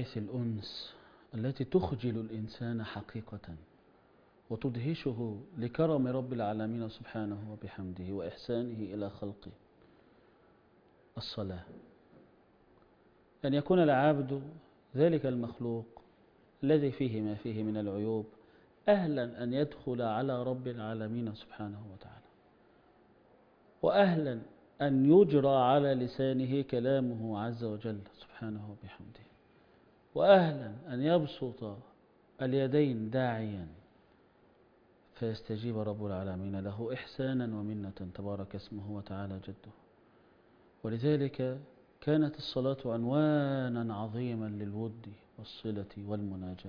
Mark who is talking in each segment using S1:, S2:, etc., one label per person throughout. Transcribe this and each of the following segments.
S1: حيث الأنس التي تخجل الإنسان حقيقة وتدهشه لكرم رب العالمين سبحانه وبحمده وإحسانه إلى خلقه. الصلاة، أن يكون العبد ذلك المخلوق الذي فيه ما فيه من العيوب أهلا أن يدخل على رب العالمين سبحانه وتعالى، وأهلا أن يجرى على لسانه كلامه عز وجل سبحانه وبحمده، وأهلا أن يبسط اليدين داعيا فيستجيب رب العالمين له إحسانا ومنة تبارك اسمه وتعالى جده. ولذلك كانت الصلاة عنوانا عظيما للود والصلة والمناجاة،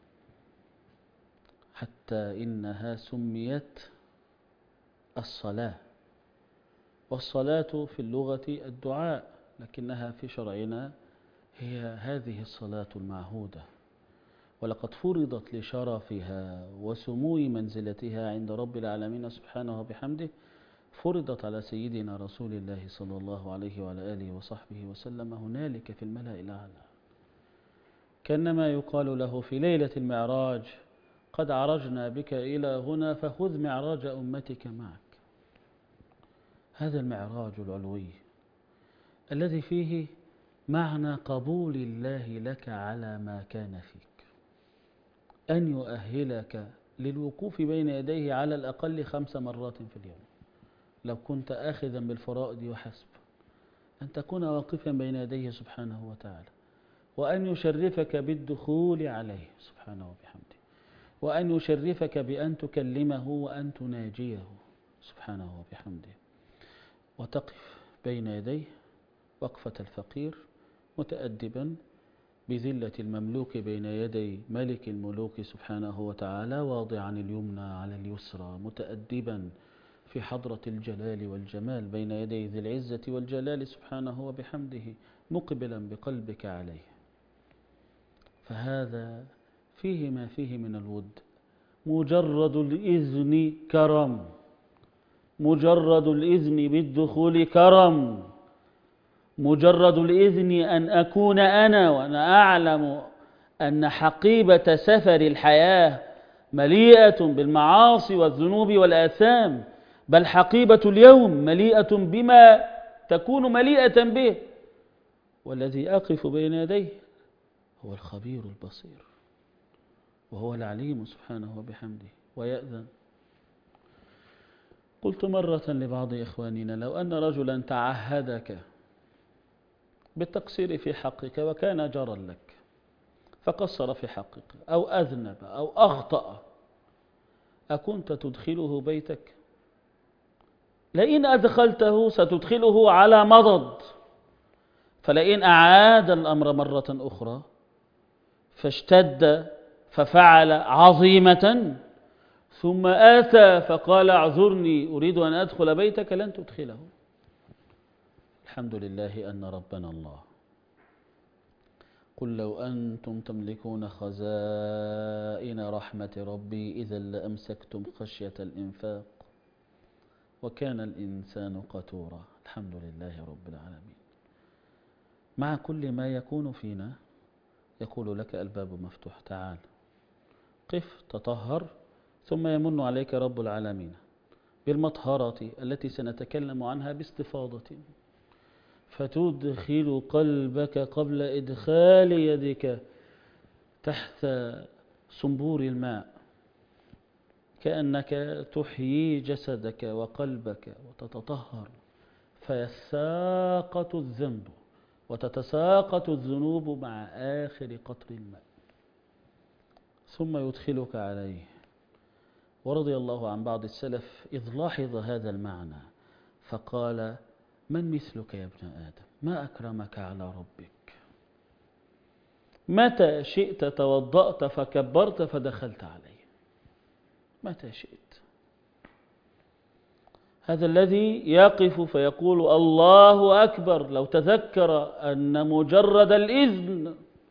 S1: حتى إنها سميت الصلاة. والصلاة في اللغة الدعاء، لكنها في شرعنا هي هذه الصلاة المعهودة، ولقد فرضت لشرفها وسمو منزلتها عند رب العالمين سبحانه وبحمده، فرضت على سيدنا رسول الله صلى الله عليه وعلى آله وصحبه وسلم هنالك في الملأ الأعلى، كأنما يقال له في ليلة المعراج: قد عرجنا بك إلى هنا فخذ معراج أمتك معك. هذا المعراج العلوي الذي فيه معنى قبول الله لك على ما كان فيك، أن يؤهلك للوقوف بين يديه على الأقل 5 مرات في اليوم، لو كنت آخذا بالفرائض وحسب، أن تكون واقفا بين يديه سبحانه وتعالى، وأن يشرفك بالدخول عليه سبحانه وبحمده، وأن يشرفك بأن تكلمه وأن تناجيه سبحانه وبحمده، وتقف بين يديه وقفة الفقير متأدبا بذلة المملوك بين يدي ملك الملوك سبحانه وتعالى، واضعا اليمنى على اليسرى، متأدبا في حضرة الجلال والجمال بين يدي ذي العزة والجلال سبحانه وبحمده، مقبلا بقلبك عليه. فهذا فيه ما فيه من الود. مجرد الإذن كرم، مجرد الإذن بالدخول كرم، مجرد الإذن أن أكون أنا وأنا أعلم أن حقيبة سفر الحياة مليئة بالمعاصي والذنوب والآثام، بل حقيبة اليوم مليئة بما تكون مليئة به، والذي أقف بين يديه هو الخبير البصير وهو العليم سبحانه وبحمده. ويأذن. قلت مرة لبعض إخواننا: لو أن رجلا تعهدك بالتقصير في حقك وكان جرا لك فقصر في حقك أو أذنب أو أخطأ، أكنت تدخله بيتك؟ لئن أدخلته ستدخله على مضض، فلئن أعاد الأمر مرة أخرى فاشتد ففعل عظيمة ثم آتى فقال: اعذرني أريد أن أدخل بيتك، لن تدخله. الحمد لله أن ربنا الله. قل لو أنتم تملكون خزائن رحمة ربي إذا لأمسكتم خشية الإنفاق وكان الإنسان قتورا. الحمد لله رب العالمين. مع كل ما يكون فينا يقول لك: الباب مفتوح، تعال قف تطهر، ثم يمن عليك رب العالمين بالمطهرة التي سنتكلم عنها باستفاضة، فتدخل قلبك قبل إدخال يدك تحت صنبور الماء، كأنك تحيي جسدك وقلبك وتتطهر، فيساقط الذنب وتتساقط الذنوب مع آخر قطر الماء، ثم يدخلك عليه. ورضي الله عن بعض السلف إذ لاحظ هذا المعنى فقال: من مثلك يا ابن آدم؟ ما أكرمك على ربك؟ متى شئت توضأت فكبرت فدخلت عليه، متى شئت. هذا الذي يقف فيقول الله أكبر لو تذكر أن مجرد الإذن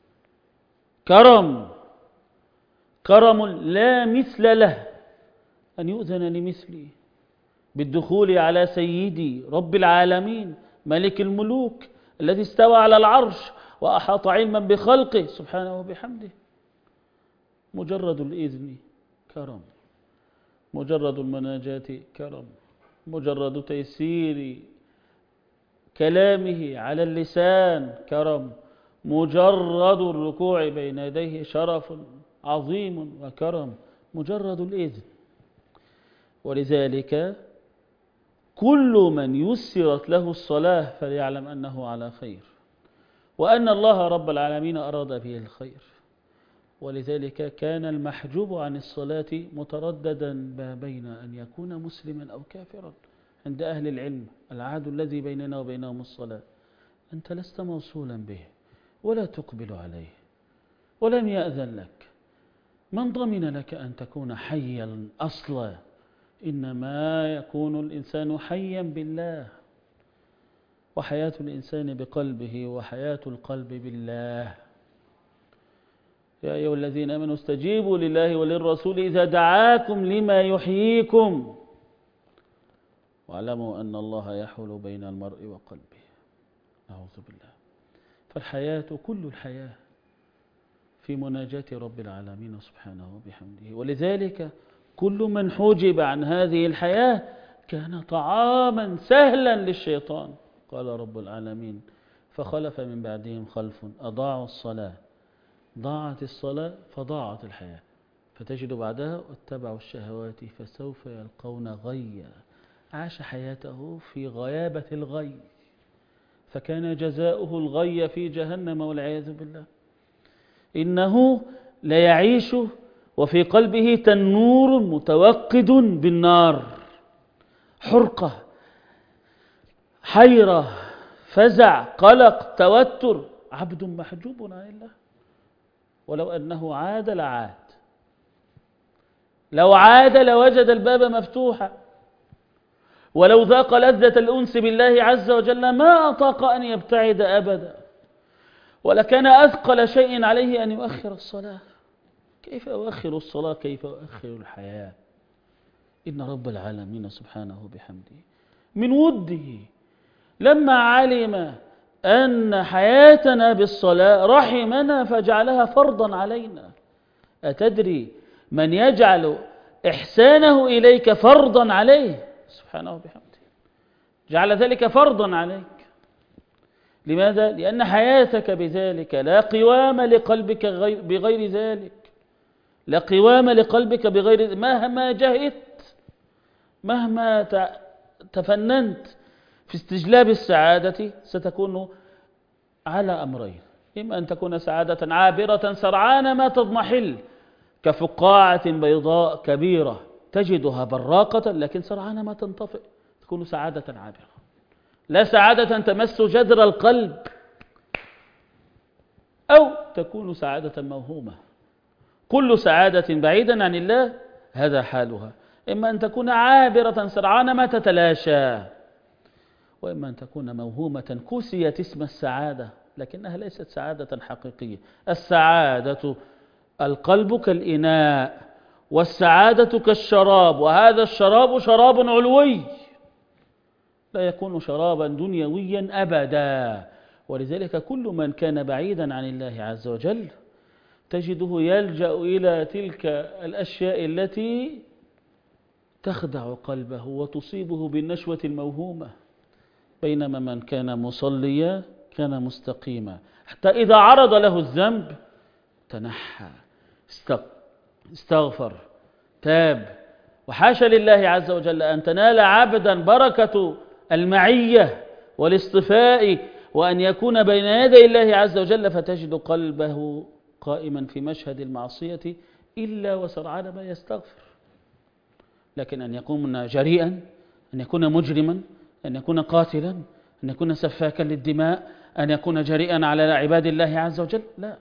S1: كرم لا مثل له، أن يؤذن لمثلي بالدخول على سيدي رب العالمين ملك الملوك الذي استوى على العرش وأحاط علما بخلقه سبحانه وبحمده. مجرد الإذن كرم، مجرد المناجاة كرم، مجرد تيسير كلامه على اللسان كرم، مجرد الركوع بين يديه شرف عظيم وكرم، مجرد الإذن. ولذلك كل من يسرت له الصلاة فليعلم أنه على خير، وأن الله رب العالمين أراد به الخير. ولذلك كان المحجوب عن الصلاة مترددا ما بين أن يكون مسلما أو كافرا. عند أهل العلم العهد الذي بيننا وبينهم الصلاة، أنت لست موصولا به ولا تقبل عليه ولم يأذن لك، من ضمن لك أن تكون حيا أصلا؟ إنما يكون الإنسان حيا بالله، وحياة الإنسان بقلبه، وحياة القلب بالله. يا أيها الذين آمنوا استجيبوا لله وللرسول إذا دعاكم لما يحييكم واعلموا أن الله يحول بين المرء وقلبه. أعوذ بالله. فالحياة كل الحياة في مناجاة رب العالمين سبحانه وبحمده. ولذلك كل من حجب عن هذه الحياة كان طعاما سهلا للشيطان. قال رب العالمين: فخلف من بعدهم خلف أضاعوا الصلاة. ضاعت الصلاة فضاعت الحياة، فتجد بعدها اتبعوا الشهوات فسوف يلقون غيا. عاش حياته في غيابة الغي، فكان جزاؤه الغي في جهنم والعياذ بالله. إنه ليعيش وفي قلبه تنور متوقد بالنار، حرقة، حيرة، فزع، قلق، توتر، عبد محجوب عن الله. ولو أنه عاد لعاد، لو عاد لوجد الباب مفتوحا، ولو ذاق لذة الأنس بالله عز وجل ما أطاق أن يبتعد أبدا، ولكان أثقل شيء عليه أن يؤخر الصلاة. كيف أؤخر الصلاة؟ كيف أؤخر الحياة؟ إن رب العالمين سبحانه بحمده من وده لما علم أن حياتنا بالصلاة رحمنا فجعلها فرضا علينا. أتدري من يجعل إحسانه إليك فرضا عليه سبحانه بحمده؟ جعل ذلك فرضا عليك. لماذا؟ لأن حياتك بذلك لا قوام لقلبك بغير ذلك، لا قوام لقلبك بغير. مهما جهدت، مهما تفننت في استجلاب السعادة، ستكون على أمرين: إما أن تكون سعادة عابرة سرعان ما تضمحل، كفقاعة بيضاء كبيرة تجدها براقة لكن سرعان ما تنطفئ، تكون سعادة عابرة، لا سعادة تمس جذر القلب، أو تكون سعادة موهومة. كل سعادة بعيدا عن الله هذا حالها. إما أن تكون عابرة سرعان ما تتلاشى، وإما أن تكون موهومة كسيت اسم السعادة لكنها ليست سعادة حقيقية. السعادة القلب كالإناء، والسعادة كالشراب، وهذا الشراب شراب علوي لا يكون شرابا دنيويا أبدا. ولذلك كل من كان بعيدا عن الله عز وجل تجده يلجأ إلى تلك الأشياء التي تخدع قلبه وتصيبه بالنشوة الموهومة، بينما من كان مصليا كان مستقيما، حتى إذا عرض له الذنب تنحى، استغفر، تاب. وحاشا لله عز وجل أن تنال عبدا بركة المعية والاصطفاء وأن يكون بين يدي الله عز وجل فتجد قلبه قائما في مشهد المعصية إلا وسرعان ما يستغفر. لكن أن يكون جريئا، أن يكون مجرما، أن يكون قاتلا، أن يكون سفاكا للدماء، أن يكون جريئا على عباد الله عز وجل، لا.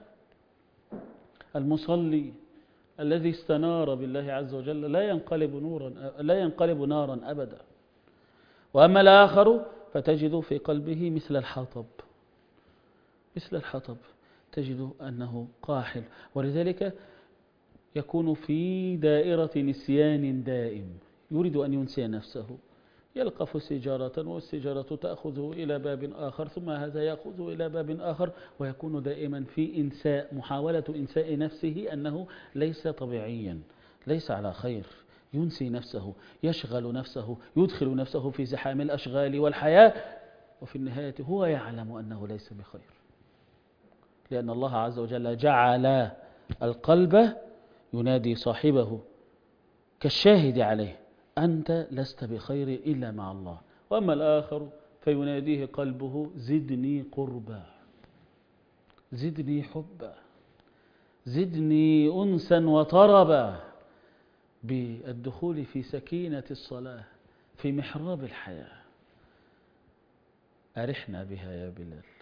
S1: المصلي الذي استنار بالله عز وجل لا ينقلب نارا أبدا. وأما الآخر فتجد في قلبه مثل الحطب، تجد أنه قاحل، ولذلك يكون في دائرة نسيان دائم، يريد أن ينسي نفسه، يلقف سيجارة والسيجارة تأخذه إلى باب آخر، ثم هذا يأخذه إلى باب آخر، ويكون دائما في إنساء، محاولة إنساء نفسه أنه ليس طبيعيا، ليس على خير، ينسي نفسه، يشغل نفسه، يدخل نفسه في زحام الأشغال والحياة، وفي النهاية هو يعلم أنه ليس بخير، لأن الله عز وجل جعل القلب ينادي صاحبه كالشاهد عليه: أنت لست بخير إلا مع الله. وأما الآخر فيناديه قلبه: زدني قربا، زدني حبا، زدني أنسا وطربا، بالدخول في سكينة الصلاة في محراب الحياة. أرحنا بها يا بلال.